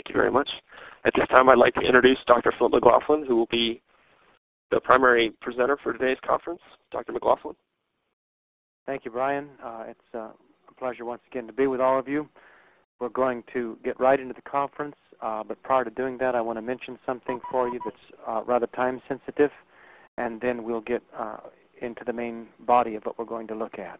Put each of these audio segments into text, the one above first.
Thank you very much. At this time, I'd like to introduce Dr. Flint McLaughlin, who will be the primary presenter for today's conference. Dr. McLaughlin. Thank you, Brian. It's a pleasure once again to be with all of you. We're going to get right into the conference, but prior to doing that, I want to mention something for you that's rather time sensitive, and then we'll get into the main body of what we're going to look at.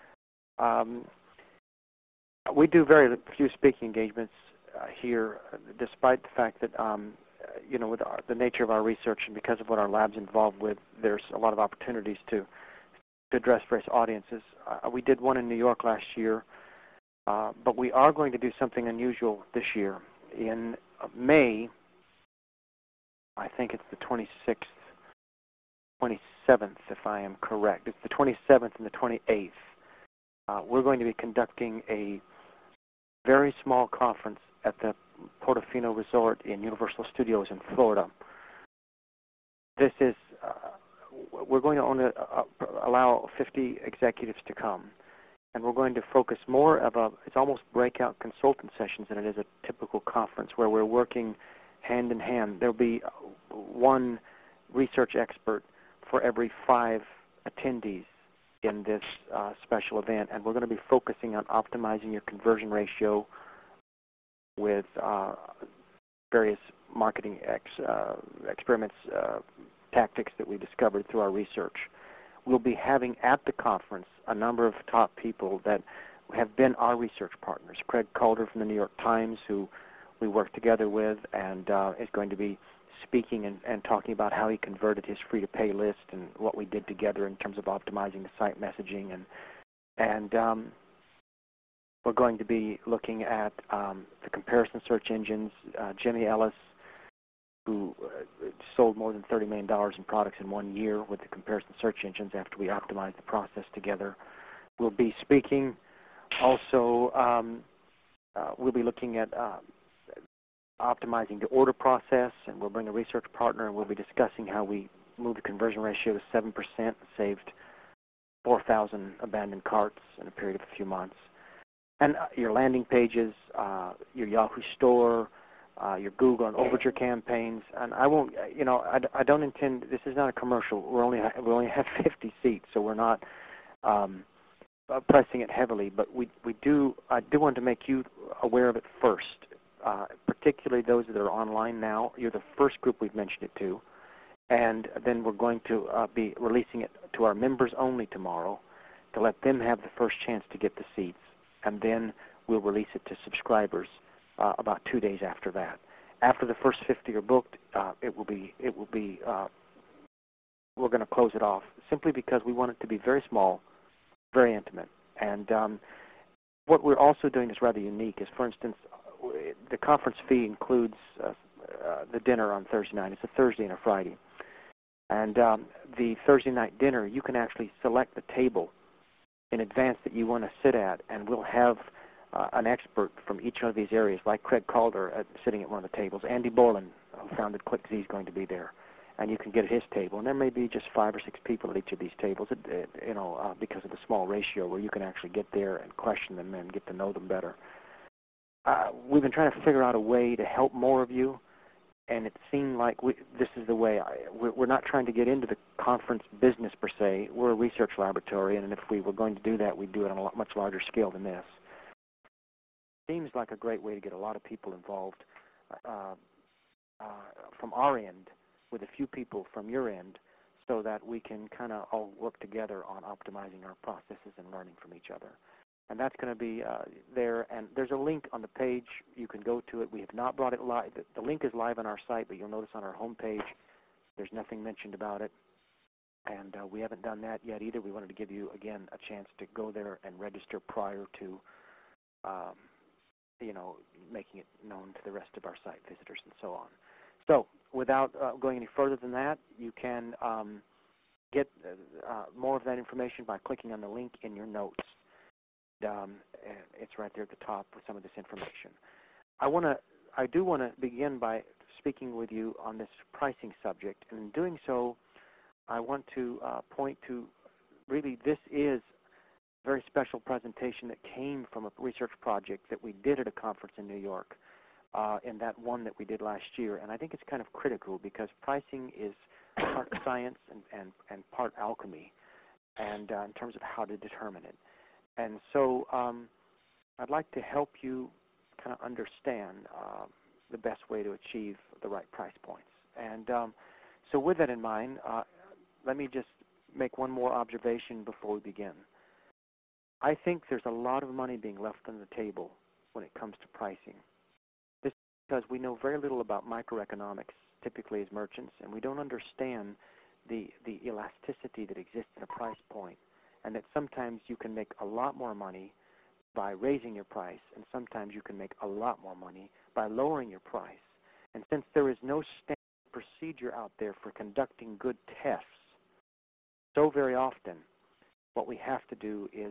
We do very few speaking engagements here, despite the fact that, with the nature of our research and because of what our lab's involved with, there's a lot of opportunities to address various audiences. We did one in New York last year, but we are going to do something unusual this year. In May, I think it's the 26th, 27th, if I am correct. It's the 27th and the 28th. We're going to be conducting a very small conference at the Portofino Resort in Universal Studios in Florida. This is, we're going to only allow 50 executives to come, and we're going to focus more of it's almost breakout consultant sessions than it is a typical conference where we're working hand in hand. There'll be one research expert for every 5 attendees in this special event, and we're going to be focusing on optimizing your conversion ratio with various marketing experiments, tactics that we discovered through our research. We'll be having at the conference a number of top people that have been our research partners. Craig Calder from the New York Times, who we work together with, and is going to be speaking and talking about how he converted his free-to-pay list and what we did together in terms of optimizing the site messaging. And we're going to be looking at the comparison search engines. Jimmy Ellis, who sold more than $30 million in products in 1 year with the comparison search engines after we optimized the process together, will be speaking. Also, we'll be looking at optimizing the order process, and we'll bring a research partner, and we'll be discussing how we moved the conversion ratio to 7%, saved 4,000 abandoned carts in a period of a few months. And your landing pages, your Yahoo store, your Google and Overture campaigns, and I won't, I don't intend, this is not a commercial. We only have 50 seats, so we're not pressing it heavily, but I do want to make you aware of it first. Particularly those that are online now. You're the first group we've mentioned it to, and then we're going to be releasing it to our members only tomorrow to let them have the first chance to get the seats, and then we'll release it to subscribers about 2 days after that. After the first 50 are booked, we're going to close it off simply because we want it to be very small, very intimate, and what we're also doing is rather unique. Is, for instance, the conference fee includes the dinner on Thursday night. It's a Thursday and a Friday. And the Thursday night dinner, you can actually select the table in advance that you want to sit at, and we'll have an expert from each one of these areas, like Craig Calder sitting at one of the tables. Andy Borland, who founded ClickZ, is going to be there, and you can get at his table. And there may be just 5 or 6 people at each of these tables, because of the small ratio, where you can actually get there and question them and get to know them better. We've been trying to figure out a way to help more of you, and it seemed like this is the way. We're not trying to get into the conference business per se. We're a research laboratory, and if we were going to do that, we'd do it on a much larger scale than this. Seems like a great way to get a lot of people involved from our end, with a few people from your end, so that we can kind of all work together on optimizing our processes and learning from each other. And that's going to be there, and there's a link on the page. You can go to it. We have not brought it live. The link is live on our site, but you'll notice on our home page there's nothing mentioned about it, and we haven't done that yet either. We wanted to give you, again, a chance to go there and register prior to, making it known to the rest of our site visitors and so on. So without going any further than that, you can get more of that information by clicking on the link in your notes. It's right there at the top with some of this information. I do want to begin by speaking with you on this pricing subject, and in doing so, I want to point to, really, this is a very special presentation that came from a research project that we did at a conference in New York. in that one that we did last year. And I think it's kind of critical because pricing is part science and part alchemy, and in terms of how to determine it. And so I'd like to help you kind of understand the best way to achieve the right price points. And so with that in mind, let me just make one more observation before we begin. I think there's a lot of money being left on the table when it comes to pricing. This is because we know very little about microeconomics, typically as merchants, and we don't understand the elasticity that exists in a price point, and that sometimes you can make a lot more money by raising your price, and sometimes you can make a lot more money by lowering your price. And since there is no standard procedure out there for conducting good tests, so very often what we have to do is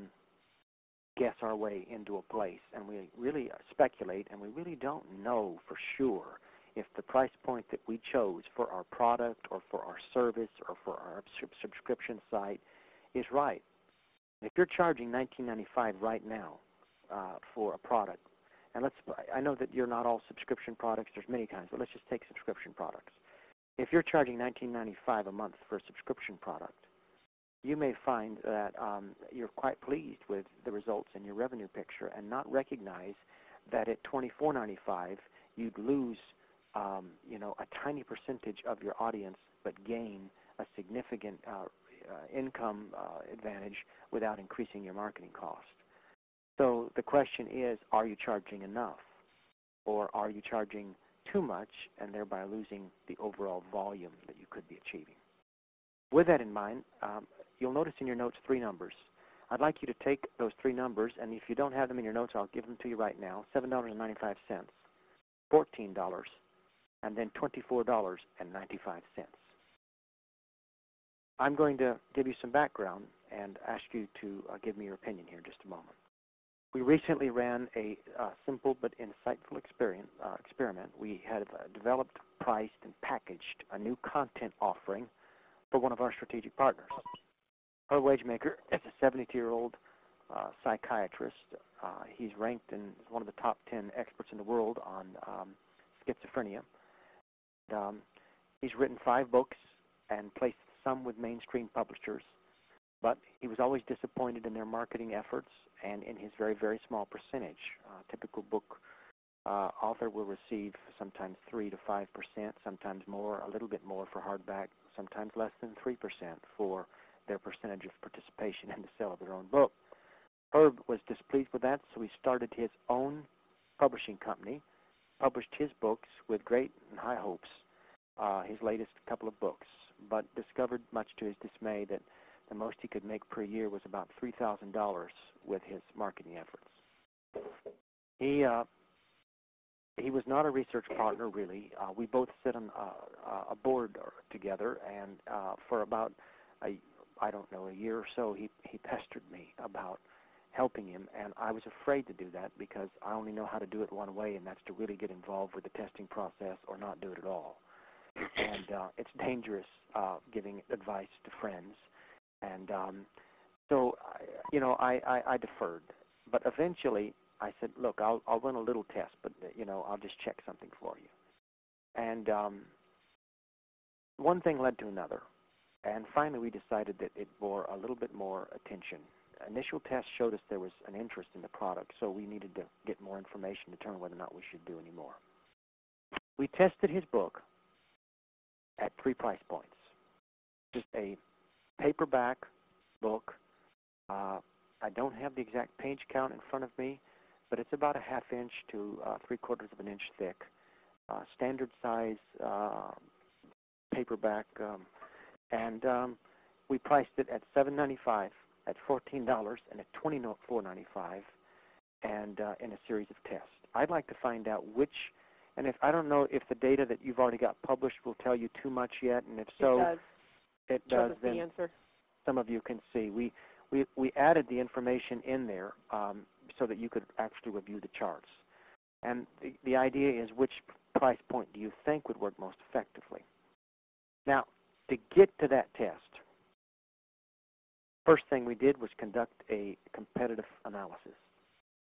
guess our way into a place, and we really speculate, and we really don't know for sure if the price point that we chose for our product or for our service or for our subscription site is right. If you're charging $19.95 right now for a product, and I know that you're not all subscription products, there's many kinds, but let's just take subscription products. If you're charging $19.95 a month for a subscription product, you may find that you're quite pleased with the results in your revenue picture and not recognize that at $24.95 you'd lose a tiny percentage of your audience but gain a significant income advantage without increasing your marketing cost. So the question is, are you charging enough, or are you charging too much and thereby losing the overall volume that you could be achieving? With that in mind, you'll notice in your notes 3 numbers. I'd like you to take those 3 numbers, and if you don't have them in your notes, I'll give them to you right now. $7.95, $14, and then $24.95. I'm going to give you some background and ask you to give me your opinion here in just a moment. We recently ran a simple but insightful experiment. We had developed, priced, and packaged a new content offering for one of our strategic partners. Earl Wagemaker is a 72-year-old psychiatrist. He's ranked in one of the top 10 experts in the world on schizophrenia. He's written 5 books and placed some with mainstream publishers, but he was always disappointed in their marketing efforts and in his very, very small percentage. Typical book author will receive sometimes 3 to 5%, sometimes more, a little bit more for hardback, sometimes less than 3% for their percentage of participation in the sale of their own book. Herb was displeased with that, so he started his own publishing company, published his books with great and high hopes, his latest couple of books, but discovered much to his dismay that the most he could make per year was about $3,000 with his marketing efforts. He was not a research partner, really. We both sit on a board together, and for about a year or so, he pestered me about helping him, and I was afraid to do that because I only know how to do it one way, and that's to really get involved with the testing process or not do it at all. And it's dangerous giving advice to friends. And so, I deferred. But eventually, I said, look, I'll run a little test, but, I'll just check something for you. And one thing led to another. And finally, we decided that it bore a little bit more attention. Initial tests showed us there was an interest in the product, so we needed to get more information to determine whether or not we should do any more. We tested his book at 3 price points. Just a paperback book. I don't have the exact page count in front of me, but it's about a 1/2 inch to 3/4 of an inch thick. Standard size paperback, and we priced it at $7.95, at $14, and at $24.95, and in a series of tests. I'd like to find out which, and I don't know if the data that you've already got published will tell you too much yet, and if so, it does. Then the answer. Some of you can see. We added the information in there so that you could actually review the charts. And the idea is, which price point do you think would work most effectively? Now, to get to that test, first thing we did was conduct a competitive analysis.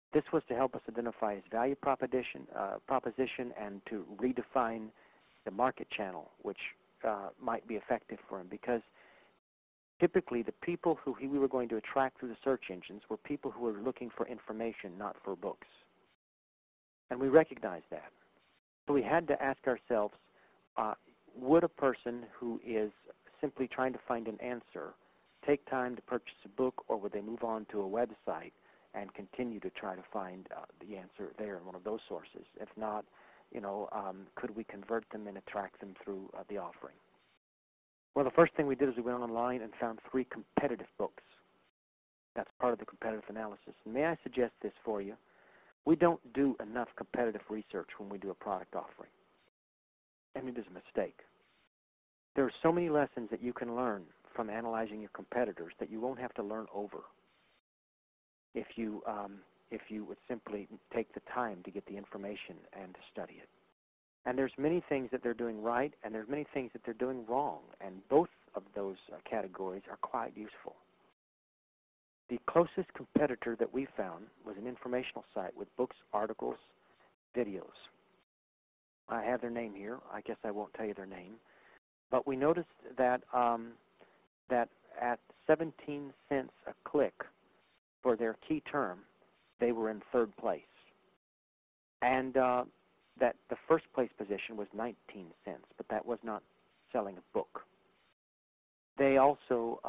This was to help us identify his value proposition and to redefine the market channel, which might be effective for him, because typically the people who we were going to attract through the search engines were people who were looking for information, not for books. And we recognized that. So we had to ask ourselves, would a person who is simply trying to find an answer take time to purchase a book, or would they move on to a website and continue to try to find the answer there in one of those sources? If not, could we convert them and attract them through the offering? Well, the first thing we did is we went online and found 3 competitive books. That's part of the competitive analysis. And may I suggest this for you? We don't do enough competitive research when we do a product offering. And it is a mistake. There are so many lessons that you can learn from analyzing your competitors that you won't have to learn over if you would simply take the time to get the information and to study it. And there's many things that they're doing right, and there's many things that they're doing wrong, and both of those categories are quite useful. The closest competitor that we found was an informational site with books, articles, videos. I have their name here. I guess I won't tell you their name. But we noticed that that at 17 cents a click for their key term, they were in 3rd place. And that the first place position was 19 cents, but that was not selling a book. They also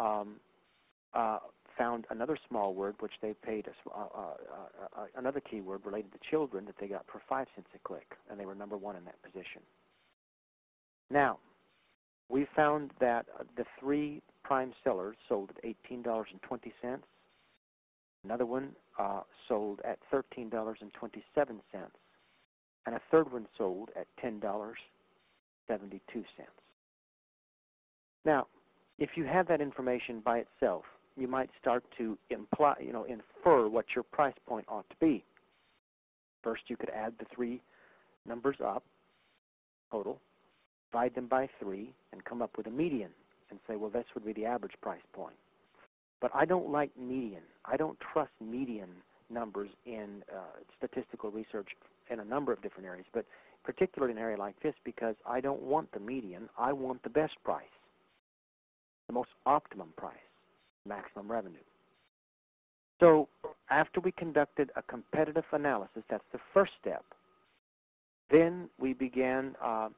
found another small word, which they paid another keyword related to children that they got for 5 cents a click, and they were number 1 in that position. Now, we found that the 3 prime sellers sold at $18.20. Another one sold at $13.27. And a third one sold at $10.72. Now, if you have that information by itself, you might start to infer what your price point ought to be. First, you could add the 3 numbers up, total, divide them by 3, and come up with a median and say, well, this would be the average price point. But I don't like median. I don't trust median numbers in statistical research in a number of different areas, but particularly in an area like this, because I don't want the median. I want the best price, the most optimum price, maximum revenue. So after we conducted a competitive analysis, that's the first step, then we began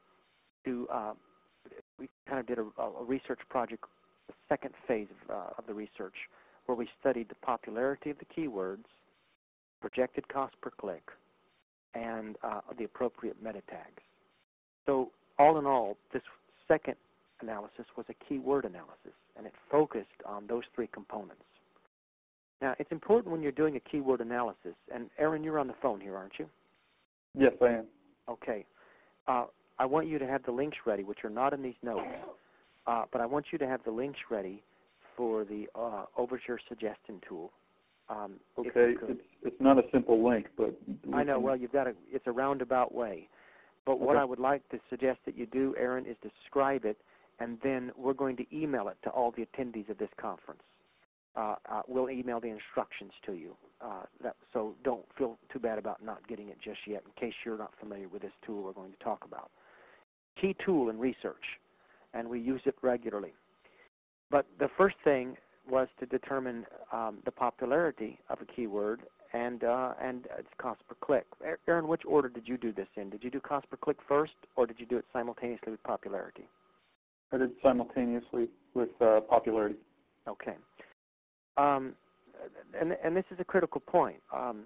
we kind of did a research project, the second phase of the research, where we studied the popularity of the keywords, projected cost per click, and the appropriate meta tags. So all in all, this second analysis was a keyword analysis, and it focused on those 3 components. Now, it's important when you're doing a keyword analysis, and Aaron, you're on the phone here, aren't you? Yes, I am. Okay. I want you to have the links ready, which are not in these notes, but I want you to have the links ready for the Overture Suggestion tool. Okay, it's not a simple link, but I know. Well, it's a roundabout way. But what I would like to suggest that you do, Aaron, is describe it, and then we're going to email it to all the attendees of this conference. We'll email the instructions to you. So don't feel too bad about not getting it just yet, in case you're not familiar with this tool we're going to talk about. Key tool in research, and we use it regularly. But the first thing was to determine the popularity of a keyword and its cost per click. Aaron, which order did you do this in? Did you do cost per click first, or did you do it simultaneously with popularity? I did simultaneously with popularity. Okay. And this is a critical point.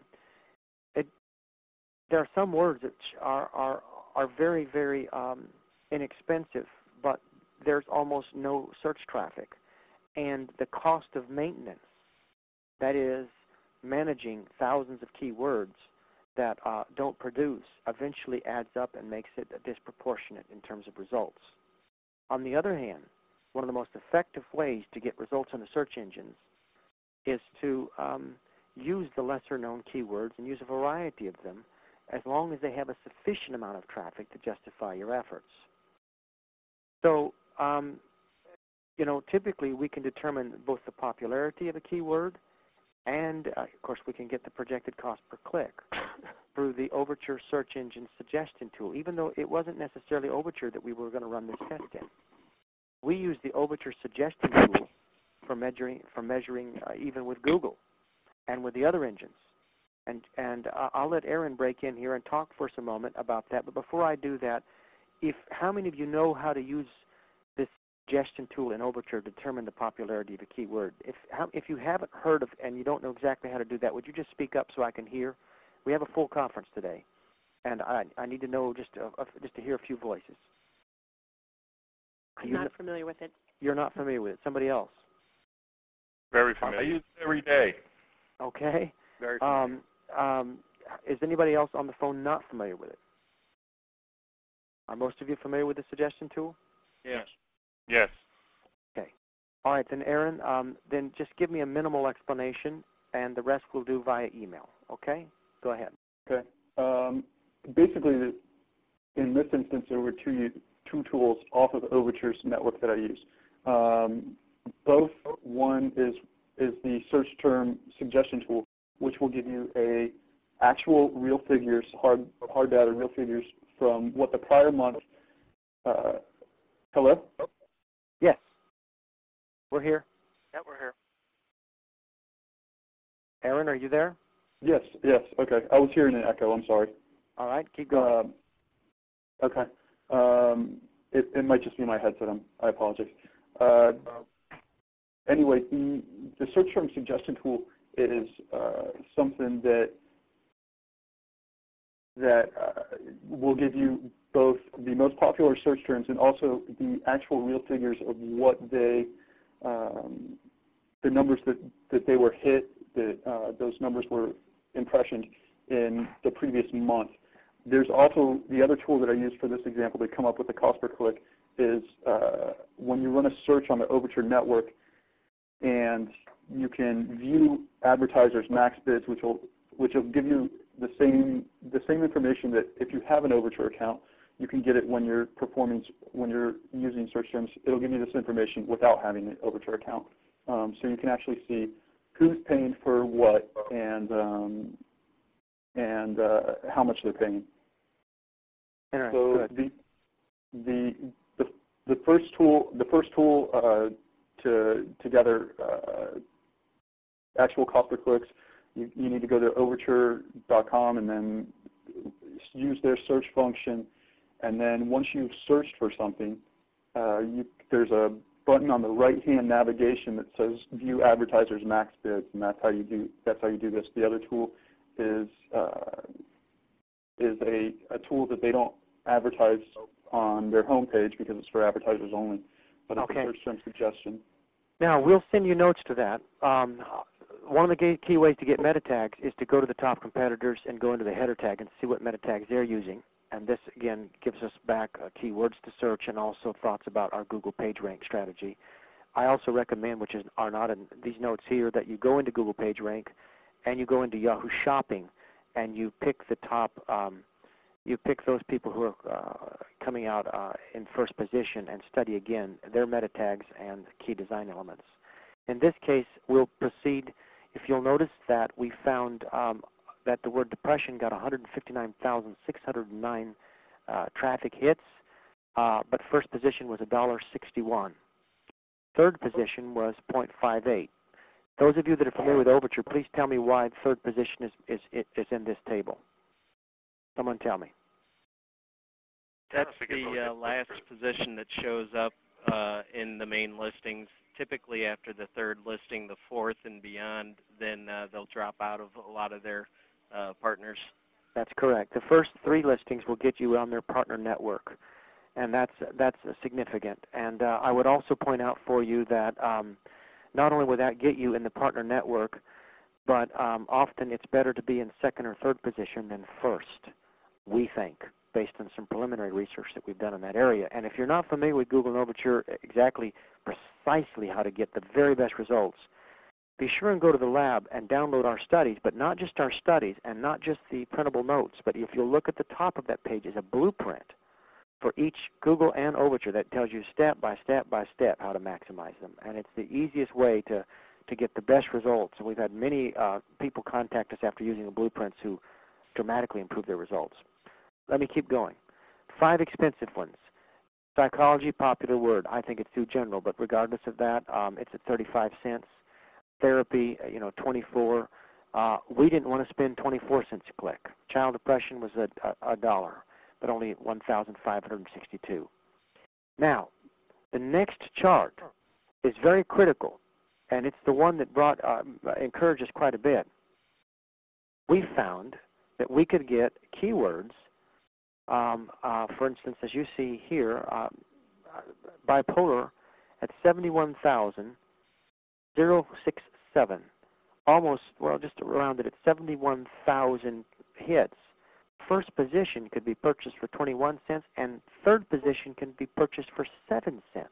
There are some words that are very, very inexpensive, but there's almost no search traffic. And the cost of maintenance, that is, managing thousands of keywords that don't produce, eventually adds up and makes it disproportionate in terms of results. On the other hand, one of the most effective ways to get results on the search engines is to use the lesser-known keywords and use a variety of them, as long as they have a sufficient amount of traffic to justify your efforts. So, typically we can determine both the popularity of a keyword And, of course, we can get the projected cost per click through the Overture search engine suggestion tool, even though it wasn't necessarily Overture that we were going to run this test in. We use the Overture suggestion tool for measuring even with Google and with the other engines. And I'll let Aaron break in here and talk for us a moment about that. But before I do that, how many of you know how to use this suggestion tool in Overture to determine the popularity of a keyword? If you haven't heard of and you don't know exactly how to do that, would you just speak up so I can hear? We have a full conference today, and I need to know just to hear a few voices. I'm not familiar with it. You're not familiar with it. Somebody else? Very familiar. I use it every day. Okay. Very familiar. Is anybody else on the phone not familiar with it? Are most of you familiar with the suggestion tool? Yes. Yes. Okay. All right, then, Aaron, then just give me a minimal explanation, and the rest we'll do via email. Okay? Go ahead. Okay. Basically, in this instance, there were two tools off of Overture's network that I use. Both one is the search term suggestion tool, which will give you actual real figures, hard data, real figures from what the prior month. Hello? Yes. We're here. Yeah, we're here. Aaron, are you there? Yes. Okay. I was hearing an echo. I'm sorry. All right. Keep going. Okay. It might just be my headset. I apologize. Anyway, the search term suggestion tool is something that will give you both the most popular search terms and also the actual real figures of what the numbers that they were hit, that those numbers were impressioned in the previous month. There's also the other tool that I use for this example to come up with the cost per click is when you run a search on the Overture network, and you can view advertisers' max bids, which will give you the same information that if you have an Overture account, you can get it when you're using search terms. It'll give you this information without having an Overture account, so you can actually see who's paying for what and how much they're paying. So the first tool to gather actual cost per clicks, you need to go to overture.com and then use their search function. And then once you've searched for something, there's a button on the right-hand navigation that says View Advertisers Max Bids, and that's how you do this. The other tool is a tool that they don't advertise on their homepage because it's for advertisers only, but it's a search term suggestion. Now, we'll send you notes to that. One of the key ways to get meta tags is to go to the top competitors and go into the header tag and see what meta tags they're using. And this, again, gives us back keywords to search and also thoughts about our Google PageRank strategy. I also recommend, which are not in these notes here, that you go into Google PageRank and you go into Yahoo Shopping and you pick the top, you pick those people who are coming out in first position and study again their meta tags and key design elements. In this case, we'll proceed. If you'll notice that we found that the word depression got 159,609 traffic hits, but first position was $1.61. Third position was 0.58. Those of you that are familiar with Overture, please tell me why third position is in this table. Someone tell me. That's the last position that shows up in the main listings. Typically after the third listing, the fourth and beyond, then they'll drop out of a lot of their partners. That's correct. The first three listings will get you on their partner network, and that's significant. And I would also point out for you that not only will that get you in the partner network, but often it's better to be in second or third position than first, we think, based on some preliminary research that we've done in that area. And if you're not familiar with Google and Overture precisely how to get the very best results, be sure and go to the lab and download our studies, but not just our studies and not just the printable notes, but if you'll look at the top of that page is a blueprint for each Google and Overture that tells you step by step by step how to maximize them. And it's the easiest way to to get the best results. And we've had many people contact us after using the blueprints who dramatically improved their results. Let me keep going. 5 expensive ones. Psychology, popular word. I think it's too general, but regardless of that, it's at 35 cents. Therapy, 24. We didn't want to spend 24 cents a click. Child depression was a dollar, but only 1,562. Now, the next chart is very critical, and it's the one that encouraged us quite a bit. We found that we could get keywords, for instance, as you see here, bipolar at 71,067, almost, well, just around it at 71,000 hits. First position could be purchased for 21 cents, and third position can be purchased for 7 cents.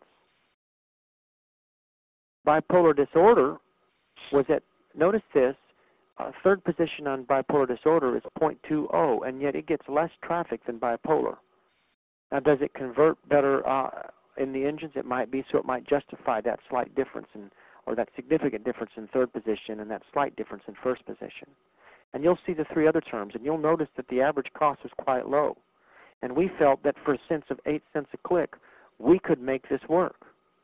Bipolar disorder was at, notice this, third position on bipolar disorder is 0.20, and yet it gets less traffic than bipolar. Now, does it convert better in the engines? It might be, so it might justify that slight difference, or that significant difference in third position and that slight difference in first position. And you'll see the 3 other terms, and you'll notice that the average cost was quite low. And we felt that for a sense of 8 cents a click, we could make this work.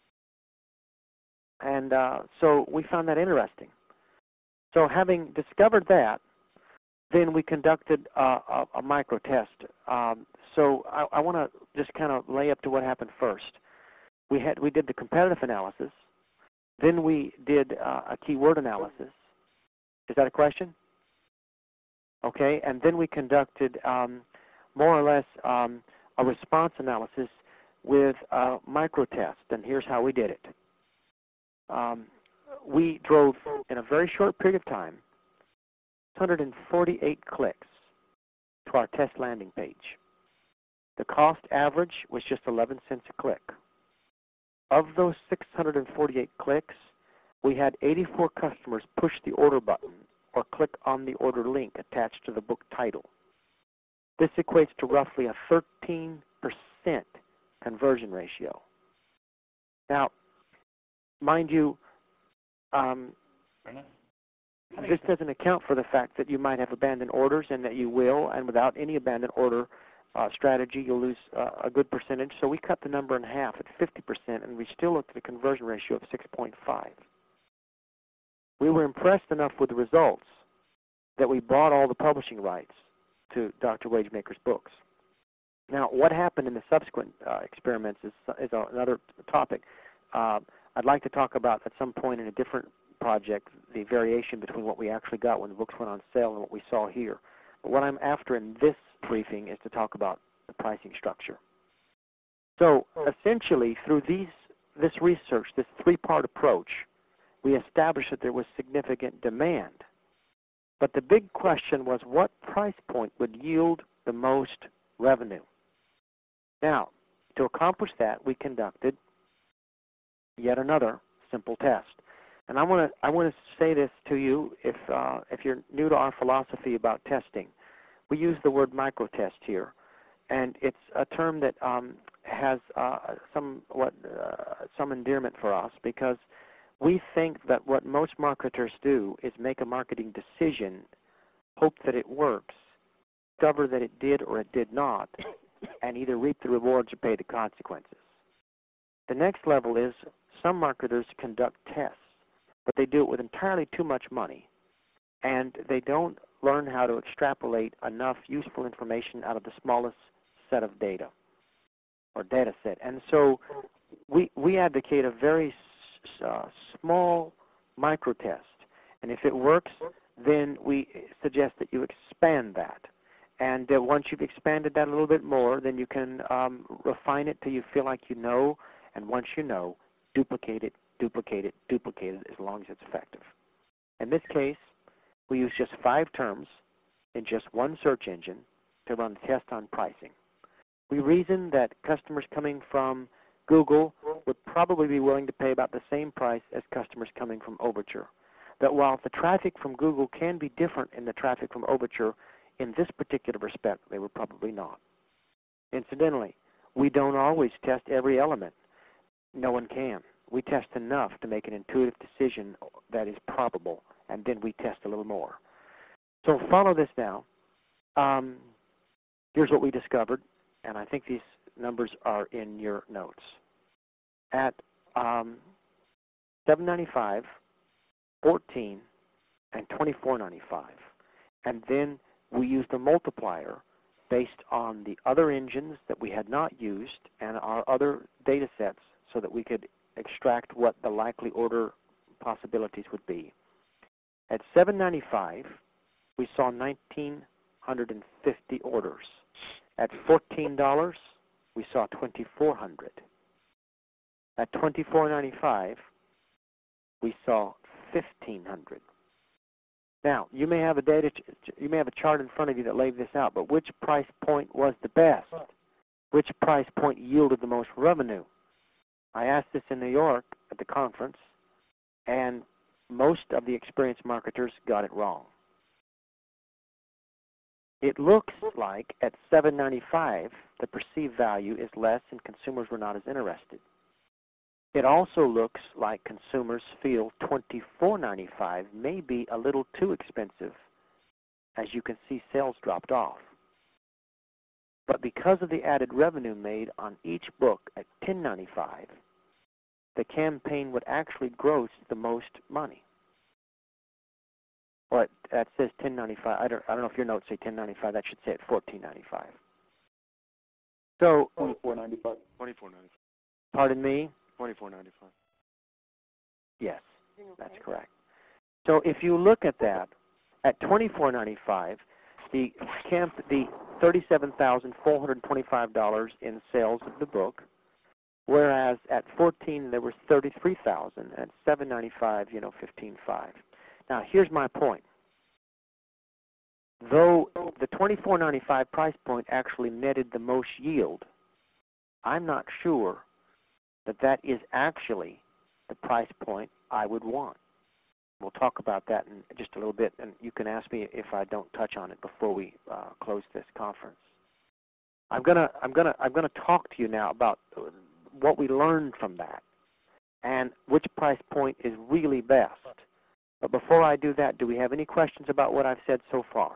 And so we found that interesting. So having discovered that, then we conducted a micro test. So I want to just kind of lay up to what happened first. We did the competitive analysis. Then we did a keyword analysis. Is that a question? Okay, and then we conducted more or less a response analysis with a micro test, and here's how we did it. We drove, in a very short period of time, 648 clicks to our test landing page. The cost average was just 11 cents a click. Of those 648 clicks, we had 84 customers push the order button or click on the order link attached to the book title. This equates to roughly a 13% conversion ratio. Now, mind you, this doesn't account for the fact that you might have abandoned orders, and that you will, and without any abandoned order strategy, you'll lose a good percentage. So we cut the number in half at 50%, and we still looked at a conversion ratio of 6.5. We were impressed enough with the results that we bought all the publishing rights to Dr. Wagemaker's books. Now, what happened in the subsequent experiments is another topic. I'd like to talk about at some point in a different project the variation between what we actually got when the books went on sale and what we saw here. But what I'm after in this briefing is to talk about the pricing structure. So essentially, through this research, this 3-part approach, we established that there was significant demand. But the big question was, what price point would yield the most revenue? Now, to accomplish that, we conducted yet another simple test. And I want to say this to you, if you're new to our philosophy about testing. We use the word microtest here, and it's a term that has some endearment for us, because we think that what most marketers do is make a marketing decision, hope that it works, discover that it did or it did not, and either reap the rewards or pay the consequences. The next level is some marketers conduct tests, but they do it with entirely too much money, and they don't learn how to extrapolate enough useful information out of the smallest set of data or data set. And so we advocate a very small micro test, and if it works, then we suggest that you expand that. And once you've expanded that a little bit more, then you can refine it till you feel like you know, and once you know, duplicate it, duplicate it, duplicate it, as long as it's effective. In this case, we use just 5 terms in just one search engine to run the test on pricing. We reasoned that customers coming from Google would probably be willing to pay about the same price as customers coming from Overture. That while the traffic from Google can be different in the traffic from Overture, in this particular respect, they were probably not. Incidentally, we don't always test every element. No one can. We test enough to make an intuitive decision that is probable, and then we test a little more. So follow this now. Here's what we discovered, and I think these numbers are in your notes. At $7.95, $14, and $24.95, and then we used a multiplier based on the other engines that we had not used and our other data sets so that we could extract what the likely order possibilities would be. At $7.95, we saw 1,950 orders. At $14, we saw 2,400. At $24.95, we saw 1,500. Now, you may have a chart in front of you that laid this out, but which price point was the best? Which price point yielded the most revenue? I asked this in New York at the conference, and most of the experienced marketers got it wrong. It looks like at $7.95, the perceived value is less and consumers were not as interested. It also looks like consumers feel $24.95 may be a little too expensive. As you can see, sales dropped off. But because of the added revenue made on each book at $10.95, the campaign would actually gross the most money. Well, that says $10.95. I don't know if your notes say $10.95. That should say at $14.95. So $24.95. Pardon me? $24.95. Yes, that's correct. So if you look at that, at $24.95, the $37,425 in sales of the book, whereas at $14 there was $33,000. At $7.95, $15,500. Now here's my point. Though the $24.95 price point actually netted the most yield, I'm not sure that is actually the price point I would want. We'll talk about that in just a little bit, and you can ask me if I don't touch on it before we close this conference. I'm gonna talk to you now about what we learned from that and which price point is really best. But before I do that, do we have any questions about what I've said so far?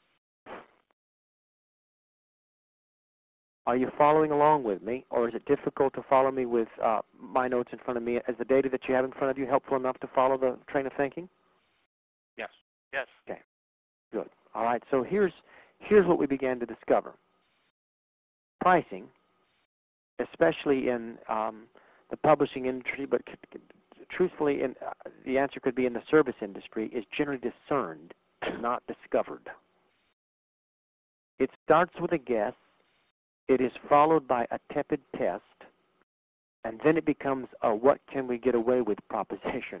Are you following along with me, or is it difficult to follow me with my notes in front of me? Is the data that you have in front of you helpful enough to follow the train of thinking? Yes. Yes. Okay. Good. All right. So here's what we began to discover. Pricing, especially in the publishing industry, but truthfully, the answer could be in the service industry, is generally discerned, not discovered. It starts with a guess. It is followed by a tepid test, and then it becomes a what can we get away with proposition.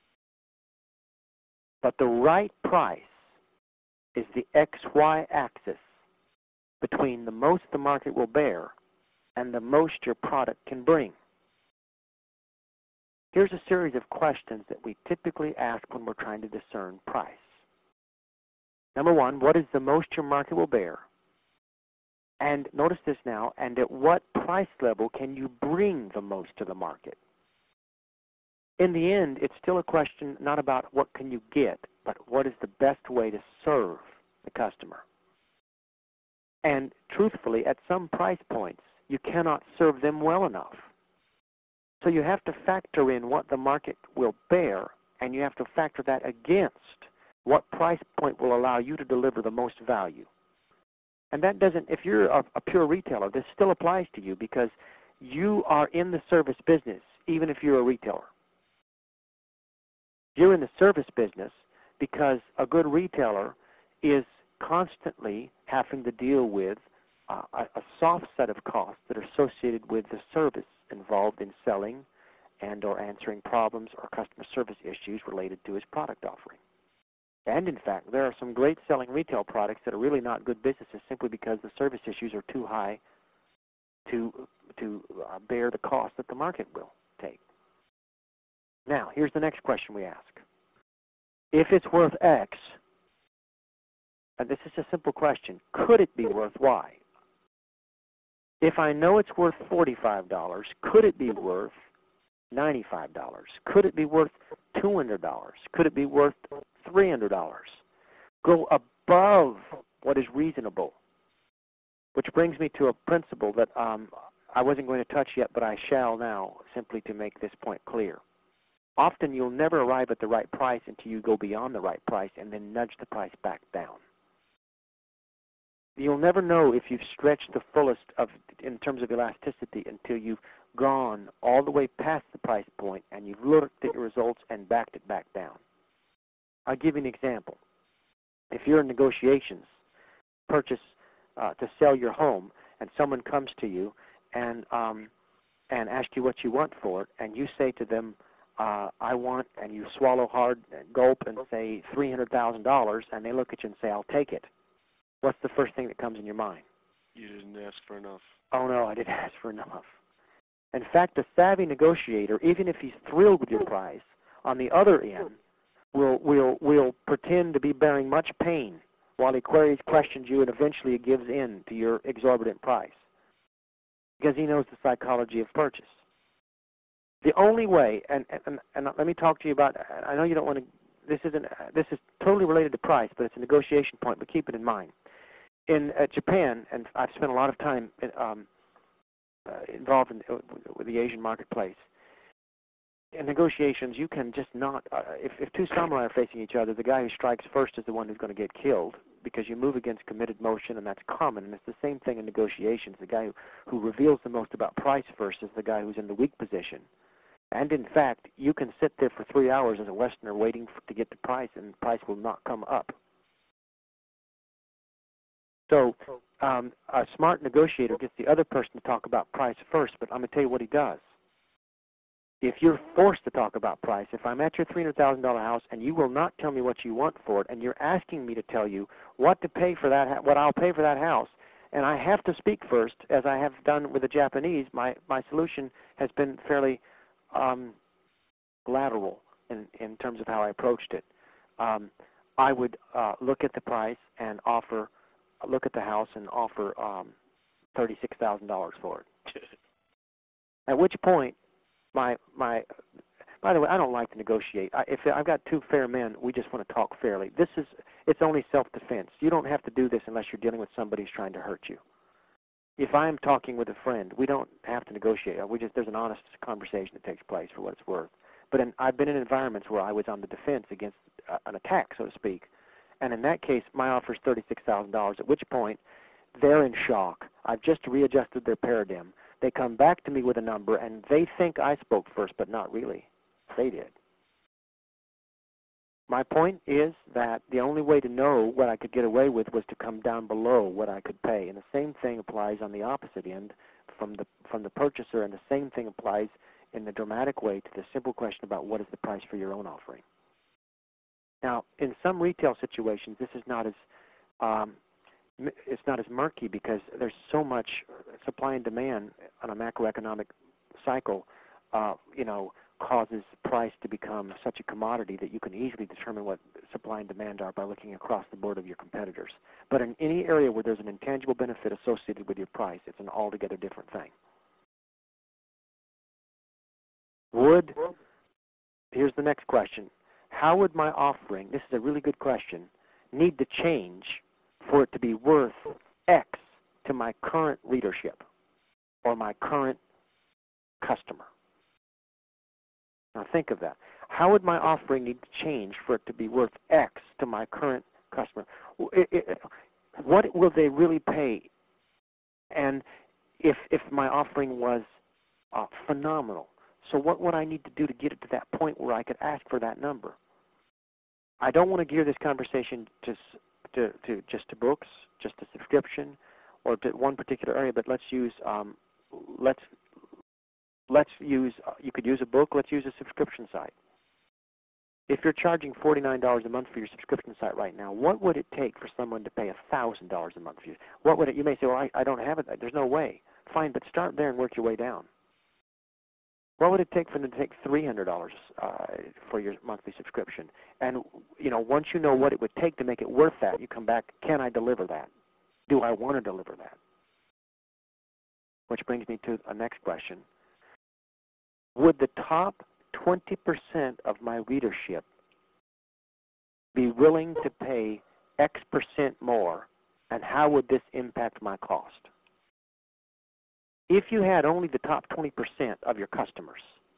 But the right price is the XY axis between the most the market will bear and the most your product can bring. Here's a series of questions that we typically ask when we're trying to discern price. Number one, what is the most your market will bear? And notice this now, and at what price level can you bring the most to the market? In the end, it's still a question not about what can you get, but what is the best way to serve the customer. And truthfully, at some price points, you cannot serve them well enough. So you have to factor in what the market will bear, and you have to factor that against what price point will allow you to deliver the most value. And that doesn't, if you're a pure retailer, this still applies to you because you are in the service business, even if you're a retailer. You're in the service business because a good retailer is constantly having to deal with a soft set of costs that are associated with the service involved in selling and or answering problems or customer service issues related to his product offering. And in fact, there are some great selling retail products that are really not good businesses simply because the service issues are too high to bear the cost that the market will take. Now, here's the next question we ask. If it's worth X, and this is a simple question, could it be worth Y? If I know it's worth $45, could it be worth $95? Could it be worth $200? Could it be worth $300? Go above what is reasonable. Which brings me to a principle that I wasn't going to touch yet, but I shall now, simply to make this point clear. Often you'll never arrive at the right price until you go beyond the right price and then nudge the price back down. You'll never know if you've stretched the fullest in terms of elasticity until you've gone all the way past the price point and you've looked at your results and backed it back down. I'll give you an example. If you're in negotiations, purchase to sell your home, and someone comes to you and asks you what you want for it, and you say to them, I want, and you swallow hard, gulp, and say $300,000, and they look at you and say, I'll take it. What's the first thing that comes in your mind? You didn't ask for enough. Oh, no, I didn't ask for enough. In fact, a savvy negotiator, even if he's thrilled with your price, on the other end, will pretend to be bearing much pain while he questions you, and eventually he gives in to your exorbitant price because he knows the psychology of purchase. The only way, and let me talk to you about, I know you don't want to, this is totally related to price, but it's a negotiation point, but keep it in mind. In Japan, and I've spent a lot of time involved with the Asian marketplace, in negotiations, you can just not, if two samurai are facing each other, the guy who strikes first is the one who's going to get killed because you move against committed motion, and that's common. And it's the same thing in negotiations. The guy who reveals the most about price first is the guy who's in the weak position. And in fact, you can sit there for 3 hours as a Westerner waiting to get the price, and the price will not come up. So a smart negotiator gets the other person to talk about price first, but I'm going to tell you what he does. If you're forced to talk about price, if I'm at your $300,000 house and you will not tell me what you want for it, and you're asking me to tell you what to pay for that, what I'll pay for that house, and I have to speak first, as I have done with the Japanese, my solution has been fairly lateral in terms of how I approached it. I would look at the price and look at the house and offer $36,000 for it. At which point, by the way, I don't like to negotiate. If I've got two fair men, we just want to talk fairly. It's only self-defense. You don't have to do this unless you're dealing with somebody who's trying to hurt you. If I'm talking with a friend, we don't have to negotiate. There's an honest conversation that takes place for what it's worth. But I've been in environments where I was on the defense against an attack, so to speak. And in that case, my offer is $36,000, at which point they're in shock. I've just readjusted their paradigm. They come back to me with a number, and they think I spoke first, but not really. They did. My point is that the only way to know what I could get away with was to come down below what I could pay. And the same thing applies on the opposite end from the purchaser, and the same thing applies in the dramatic way to the simple question about what is the price for your own offering. Now, in some retail situations, this is not as it's not as murky because there's so much supply and demand on a macroeconomic cycle, causes price to become such a commodity that you can easily determine what supply and demand are by looking across the board of your competitors. But in any area where there's an intangible benefit associated with your price, it's an altogether different thing. Here's the next question. How would my offering, this is a really good question, need to change for it to be worth X to my current readership or my current customer? Now think of that. How would my offering need to change for it to be worth X to my current customer? What will they really pay? And if my offering was phenomenal, so what would I need to do to get it to that point where I could ask for that number? I don't want to gear this conversation just to books, just to subscription, or to one particular area. But let's use you could use a book. Let's use a subscription site. If you're charging $49 a month for your subscription site right now, what would it take for someone to pay $1,000 a month for you? What would it? You may say, well, I don't have it. There's no way. Fine, but start there and work your way down. What would it take for them to take $300 for your monthly subscription? And once you know what it would take to make it worth that, you come back. Can I deliver that? Do I want to deliver that? Which brings me to a next question. would the top 20% of my readership be willing to pay X% more, and how would this impact my cost? If you had only the top 20% of your customers,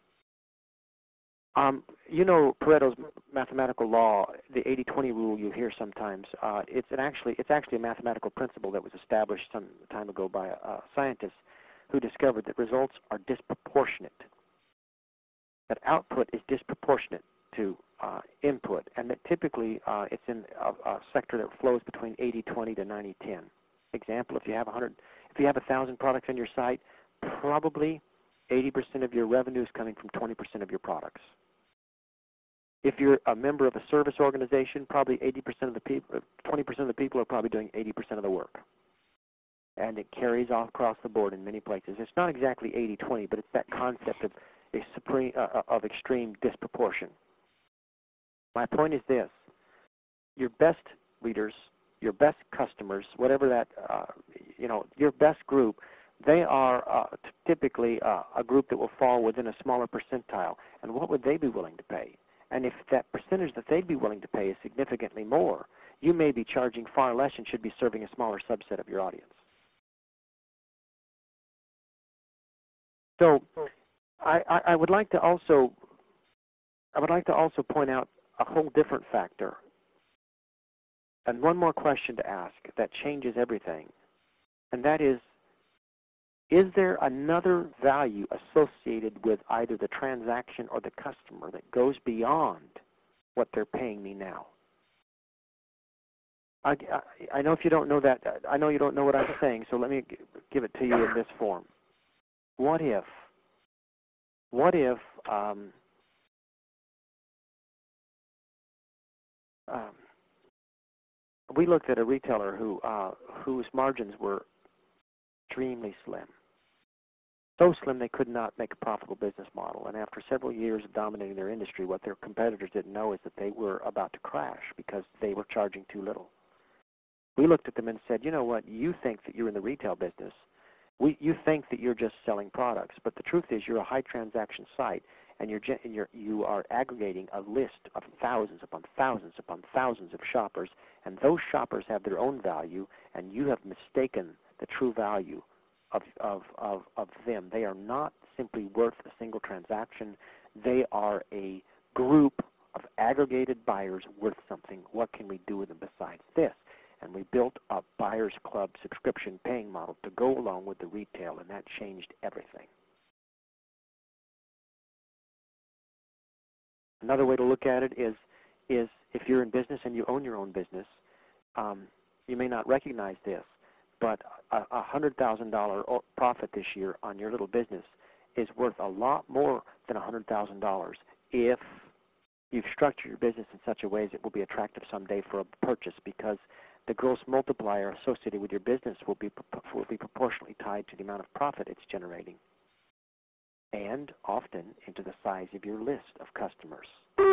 you know Pareto's mathematical law, the 80-20 rule you hear sometimes. It's actually a mathematical principle that was established some time ago by a scientist who discovered that results are disproportionate. That output is disproportionate to input, and that typically it's in a sector that flows between 80-20 to 90-10. Example: if you have 1,000 products on your site, probably 80% of your revenue is coming from 20% of your products. If you're a member of a service organization, probably 80% of the people, 20% of the people are probably doing 80% of the work. And it carries off across the board in many places. It's not exactly 80-20, but it's that concept of of extreme disproportion. My point is this: your best readers, your best customers, whatever that, your best group, they are typically a group that will fall within a smaller percentile. And what would they be willing to pay? And if that percentage that they'd be willing to pay is significantly more, you may be charging far less and should be serving a smaller subset of your audience. So I would like to also point out a whole different factor, and one more question to ask that changes everything, and that is there another value associated with either the transaction or the customer that goes beyond what they're paying me now? I know if you don't know that, I know you don't know what I'm saying, so let me give it to you in this form. What if we looked at a retailer whose margins were extremely slim. So slim they could not make a profitable business model. And after several years of dominating their industry, what their competitors didn't know is that they were about to crash because they were charging too little. We looked at them and said, you know what, you think that you're in the retail business. You think that you're just selling products, but the truth is you're a high transaction site, and you are aggregating a list of thousands upon thousands upon thousands of shoppers, and those shoppers have their own value, and you have mistaken the true value of them. They are not simply worth a single transaction. They are a group of aggregated buyers worth something. What can we do with them besides this? And we built a Buyers Club subscription paying model to go along with the retail, and that changed everything. Another way to look at it is if you're in business and you own your own business, you may not recognize this, but a $100,000 profit this year on your little business is worth a lot more than $100,000 if you've structured your business in such a way that it will be attractive someday for a purchase, because the gross multiplier associated with your business will be proportionally tied to the amount of profit it's generating, and often into the size of your list of customers.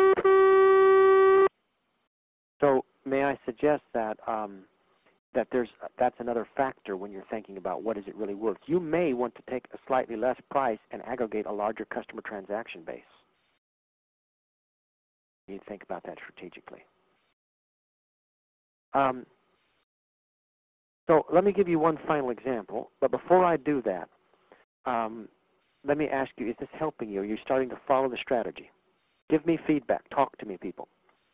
So may I suggest that that's another factor when you're thinking about what is it really worth. You may want to take a slightly less price and aggregate a larger customer transaction base. You need to think about that strategically. So let me give you one final example, but before I do that, let me ask you, is this helping you? Are you starting to follow the strategy? Give me feedback. Talk to me, people.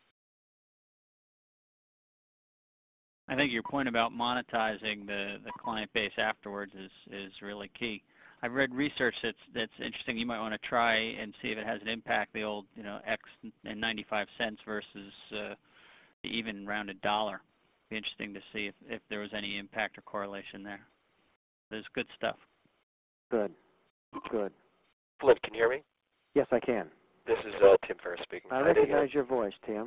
I think your point about monetizing the client base afterwards is really key. I've read research that's interesting. You might want to try and see if it has an impact. The old X and 95 cents versus the even rounded dollar. Be interesting to see if there was any impact or correlation there. There's good stuff. Good. Good. Flint, can you hear me? Yes, I can. This is Tim Ferriss speaking. I recognize your voice, Tim.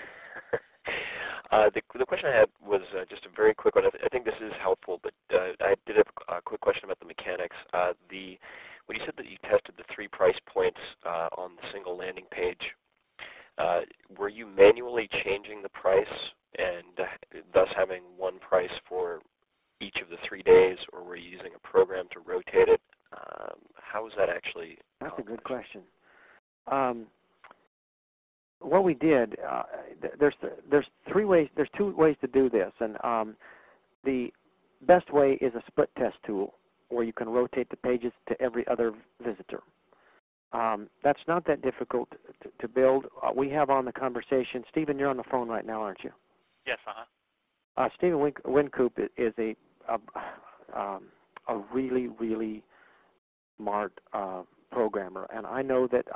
The question I had was just a very quick one. I think this is helpful, but I did have a quick question about the mechanics. When you said that you tested the 3 price points on the single landing page, were you manually changing the price and thus having one price for each of the 3 days, or were you using a program to rotate it? How was that actually That's a good accomplish? question. What we did, there's two ways to do this, and the best way is a split test tool, where you can rotate the pages to every other visitor. That's not that difficult to build. We have on the conversation, Stephen, you're on the phone right now, aren't you? Yes, Stephen Wincoop is a really, really smart programmer, and I know that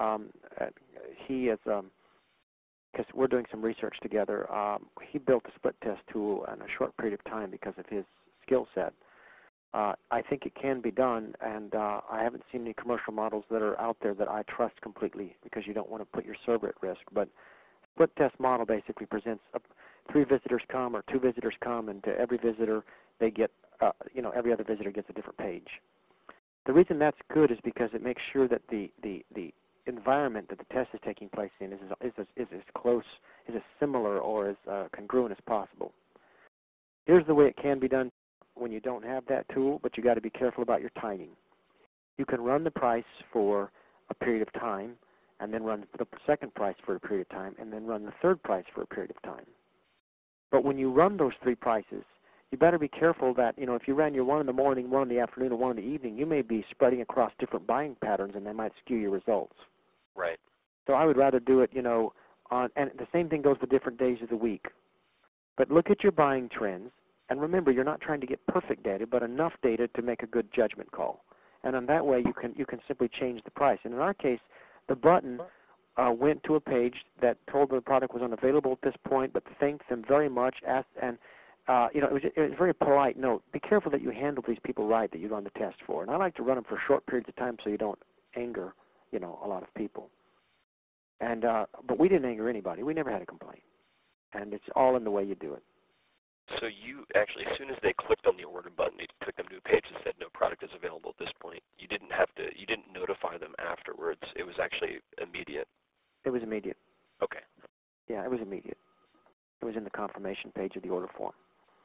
he is, because we're doing some research together, he built a split test tool in a short period of time because of his skill set. I think it can be done, and I haven't seen any commercial models that are out there that I trust completely, because you don't want to put your server at risk. But split test model basically presents 3 visitors come or 2 visitors come, and to every visitor they get, every other visitor gets a different page. The reason that's good is because it makes sure that the environment that the test is taking place in is as close, is as similar or as congruent as possible. Here's the way it can be done when you don't have that tool, but you got to be careful about your timing. You can run the price for a period of time, and then run the second price for a period of time, and then run the third price for a period of time. But when you run those 3 prices, you better be careful that, if you ran your one in the morning, one in the afternoon, and one in the evening, you may be spreading across different buying patterns, and they might skew your results. Right. So I would rather do it, and the same thing goes with different days of the week. But look at your buying trends, and remember, you're not trying to get perfect data, but enough data to make a good judgment call. And in that way, you can simply change the price. And in our case, the button went to a page that told them the product was unavailable at this point, but thanked them very much, asked, and it was a very polite note. Be careful that you handle these people right that you run the test for. And I like to run them for short periods of time so you don't anger, a lot of people. And but we didn't anger anybody. We never had a complaint. And it's all in the way you do it. So you actually, as soon as they clicked on the order button, they took them to a page that said no product is available at this point. You didn't notify them afterwards. It was actually immediate. It was immediate. Okay. Yeah, it was immediate. It was in the confirmation page of the order form.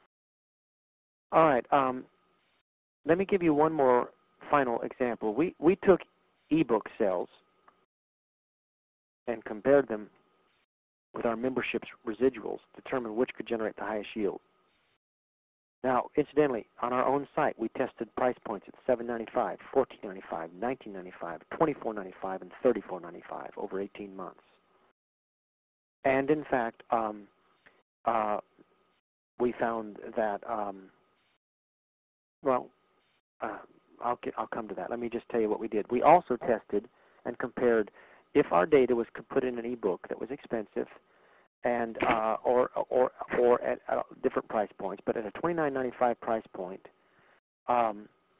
All right. Let me give you one more final example. We took ebook sales and compared them with our membership's residuals to determine which could generate the highest yield. Now, incidentally, on our own site, we tested price points at $7.95, $14.95, $19.95, $24.95, and $34.95 over 18 months. And in fact, we found that, I'll come to that. Let me just tell you what we did. We also tested and compared if our data was put in an ebook that was expensive, and or at different price points, but at a $29.95 price point, how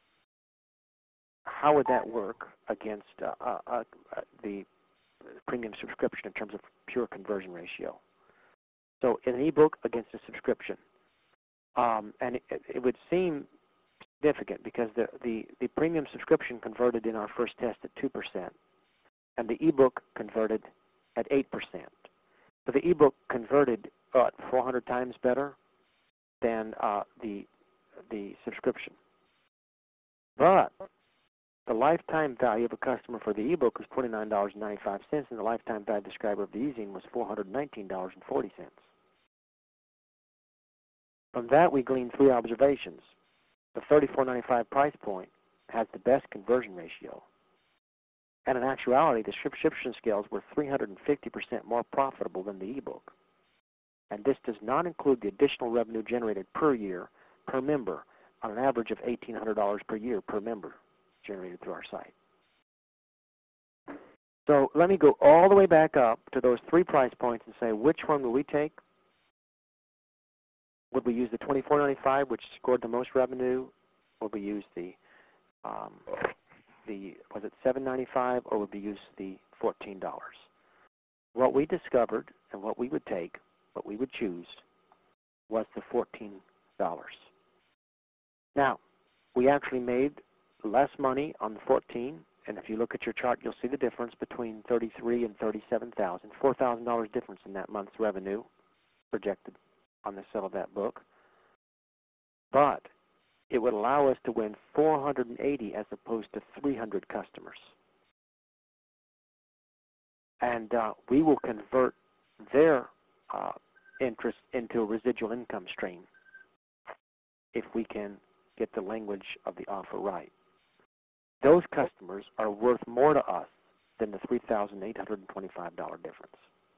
would that work against the premium subscription in terms of pure conversion ratio? So an ebook against a subscription, and it would seem significant because the premium subscription converted in our first test at 2%, and the ebook converted at 8%. So the ebook converted 400 times better than the subscription. But the lifetime value of a customer for the ebook was $29.95, and the lifetime value of the subscriber of the e-zine was $419.40. From that, we gleaned 3 observations. The $34.95 price point has the best conversion ratio. And in actuality, the subscription scales were 350% more profitable than the ebook. And this does not include the additional revenue generated per year per member, on an average of $1,800 per year per member generated through our site. So let me go all the way back up to those 3 price points and say, which one will we take? Would we use the $24.95, which scored the most revenue? Would we use was it $7.95, or would we use the $14? What we discovered and what we would take, what we would choose, was the $14. Now, we actually made less money on the 14, and if you look at your chart, you'll see the difference between $33,000 and $37,000, $4,000 difference in that month's revenue projected on the sale of that book. But it would allow us to win 480 as opposed to 300 customers. And we will convert their interest into a residual income stream if we can get the language of the offer right. Those customers are worth more to us than the $3,825 difference.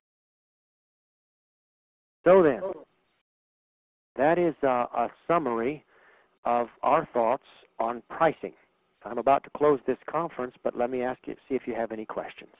So then, that is a summary of our thoughts on pricing. I'm about to close this conference, but let me ask you, see if you have any questions.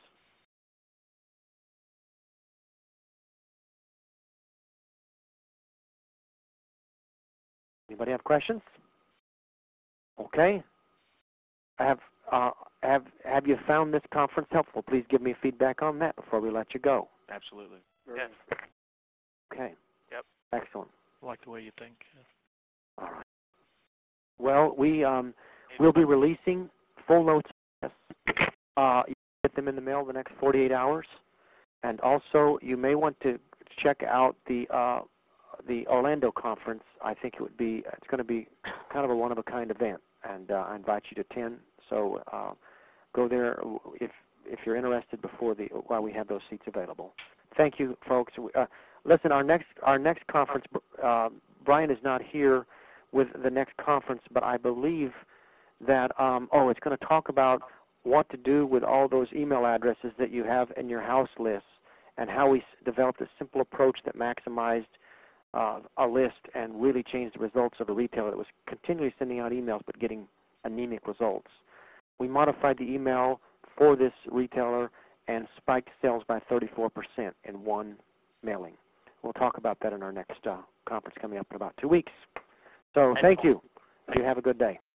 Anybody have questions? Okay. Have you found this conference helpful? Please give me feedback on that before we let you go. Absolutely. Yes. Okay. Yep. Excellent. I like the way you think. All right. Well, we'll be releasing full notes. You get them in the mail the next 48 hours, and also you may want to check out the Orlando conference. I think it's going to be kind of a one-of-a-kind event, and I invite you to attend. So go there if you're interested while we have those seats available. Thank you, folks. Listen, our next conference, Brian is not here with the next conference, but I believe that it's going to talk about what to do with all those email addresses that you have in your house lists, and how we developed a simple approach that maximized a list and really changed the results of a retailer that was continually sending out emails but getting anemic results. We modified the email for this retailer and spiked sales by 34% in one mailing. We'll talk about that in our next conference coming up in about 2 weeks. So thank you. You have a good day.